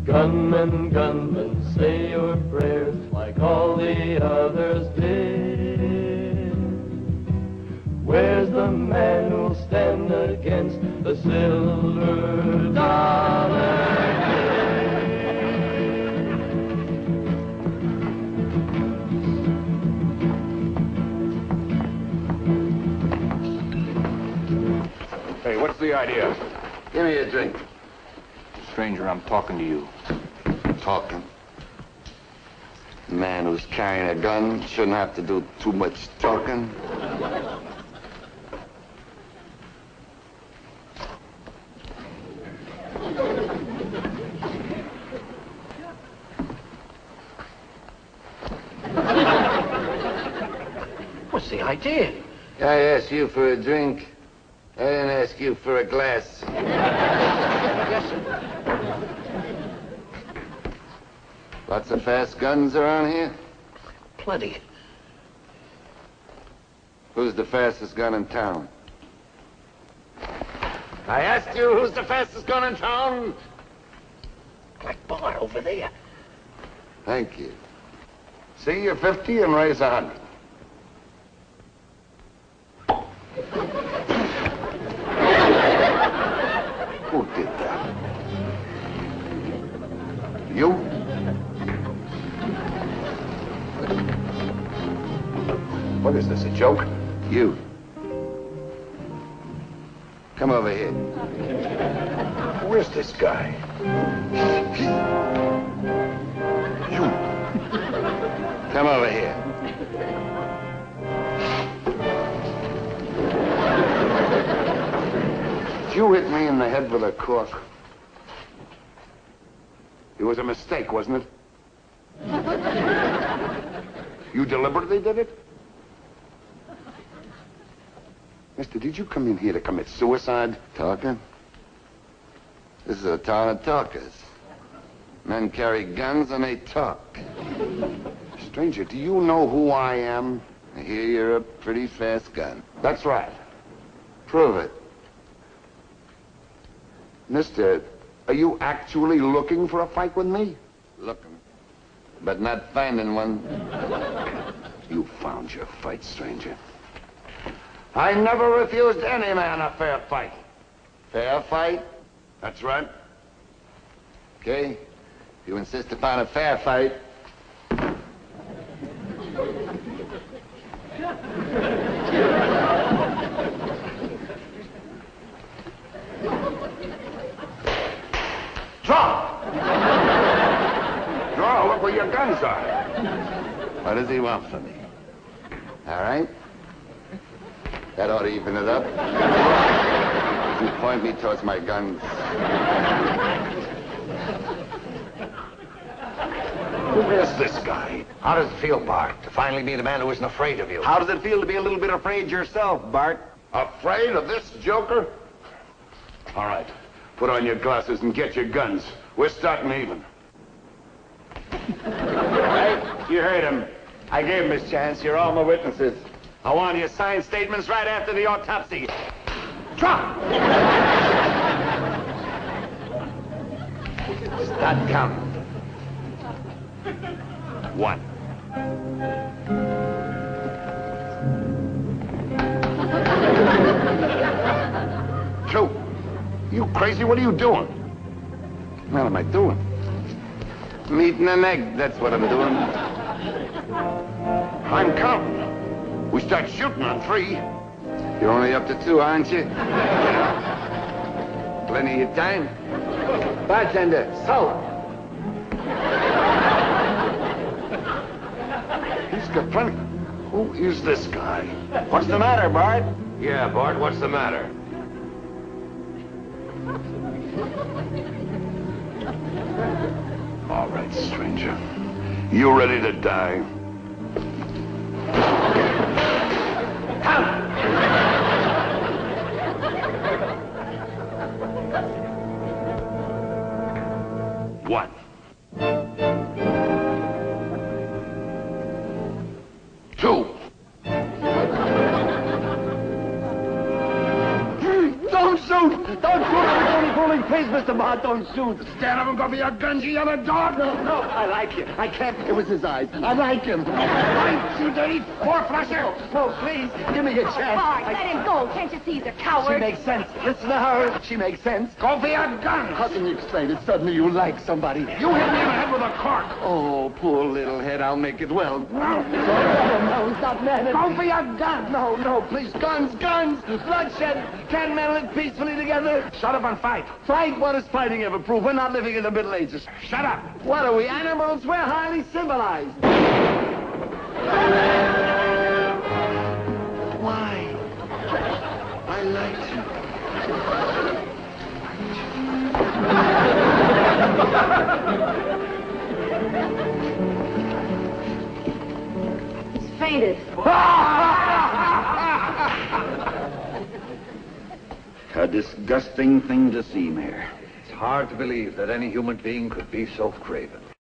Gunmen, gunmen, say your prayers like all the others did. Where's the man who'll stand against the silver dollar Hey, what's the idea? Give me a drink. Stranger, I'm talking to you. Talking. A man who's carrying a gun shouldn't have to do too much talking. What's the idea? I asked you for a drink. I didn't ask you for a glass. Yes, sir. Lots of fast guns around here? Plenty. Who's the fastest gun in town? I asked you who's the fastest gun in town? Black Bar over there. Thank you. See, you're 50 and raise 100. Who did that? You? What is this, a joke? You. Come over here. Who is this guy? You. Come over here. You hit me in the head with a cork. It was a mistake, wasn't it? You deliberately did it? Mister, did you come in here to commit suicide? Talking? This is a town of talkers. Men carry guns and they talk. Stranger, do you know who I am? I hear you're a pretty fast gun. That's right. Prove it. Mister, are you actually looking for a fight with me? Looking, but not finding one. You found your fight, stranger. I never refused any man a fair fight. Fair fight? That's right. Okay. If you insist upon a fair fight. Draw! Draw, look where your guns are. What does he want from me? All right. That ought to even it up. You point me towards my guns. Who is this guy? How does it feel, Bart, to finally meet a man who isn't afraid of you? How does it feel to be a little bit afraid yourself, Bart? Afraid of this joker? All right. Put on your glasses and get your guns. We're starting even. All right? You heard him. I gave him his chance. You're all my witnesses. I want you to sign statements right after the autopsy. Drop! Start counting. 1. Two. You crazy? What are you doing? What am I doing? I'm eating an egg. That's what I'm doing. I'm counting. We start shooting on 3. You're only up to 2, aren't you? Plenty of time. Bartender, salt. He's got plenty. Who is this guy? What's the matter, Bart? Yeah, Bart, what's the matter? All right, stranger. You ready to die? One. 2. Don't shoot! shoot! Don't shoot! I'm only fooling. Please, Mr. Bart, don't shoot. Stand up and go for your guns, you yellow dog! No, I like you. I can't. It was his eyes. I like him. You dirty four-flusher! No, please, give me a chance. Bart, let him go. Can't you see he's a She coward? makes sense. Listen to her. She makes sense. Go for your guns! How can you explain it? Suddenly you like somebody. You hit me in the head with a cork! Oh, poor little head. I'll make it well. No, he's not mad at Go me. for your guns! No, please. Guns. Bloodshed. Can't men live peacefully together? Shut up and fight! Fight? What does fighting ever prove? We're not living in the Middle Ages. Shut up! What are we, animals? We're highly civilized. Why? I liked you. He's fainted. A disgusting thing to see, Mayor. It's hard to believe that any human being could be so craven.